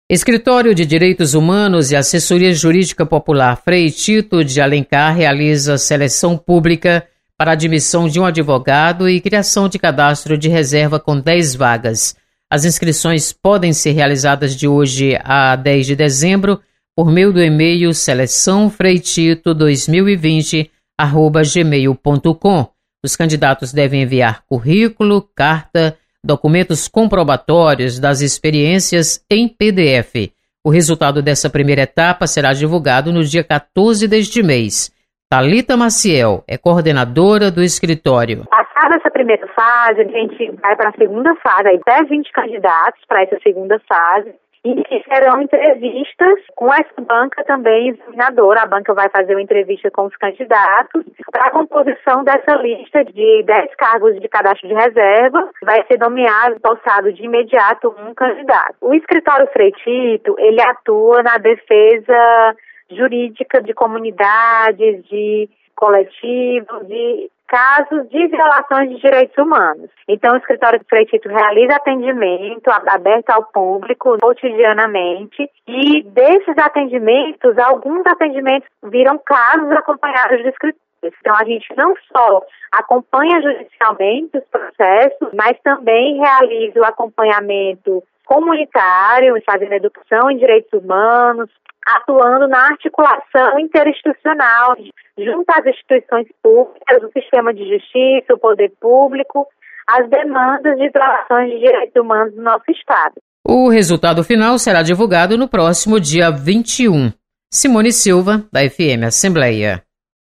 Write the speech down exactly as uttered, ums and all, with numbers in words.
Escritório de Direitos Humanos e Assessoria Jurídica Popular Frei Tito de Alencar realiza seleção pública para admissão de um advogado e criação de cadastro de reserva com dez vagas. As inscrições podem ser realizadas de hoje a dez de dezembro por meio do e-mail seleção freitito dois mil e vinte arroba gmail ponto com. Os candidatos devem enviar currículo, carta, documentos comprobatórios das experiências em P D F. O resultado dessa primeira etapa será divulgado no dia quatorze deste mês. Thalita Maciel é coordenadora do escritório. Passada essa primeira fase, a gente vai para a segunda fase, aí até vinte candidatos para essa segunda fase, e serão entrevistas com essa banca também examinadora. A banca vai fazer uma entrevista com os candidatos para a composição dessa lista de dez cargos de cadastro de reserva. Vai ser nomeado, possado de imediato um candidato. O escritório Frei Tito, ele atua na defesa jurídica de comunidades, de coletivos, de casos de violações de direitos humanos. Então, o escritório Frei Tito realiza atendimento aberto ao público cotidianamente, e desses atendimentos, alguns atendimentos viram casos acompanhados de escritórios. Então, a gente não só acompanha judicialmente os processos, mas também realiza o acompanhamento comunitário, fazendo educação em direitos humanos, atuando na articulação interinstitucional junto às instituições públicas, o sistema de justiça, o poder público, as demandas de violações de direitos humanos no nosso Estado. O resultado final será divulgado no próximo dia vinte e um. Simone Silva, da F M Assembleia.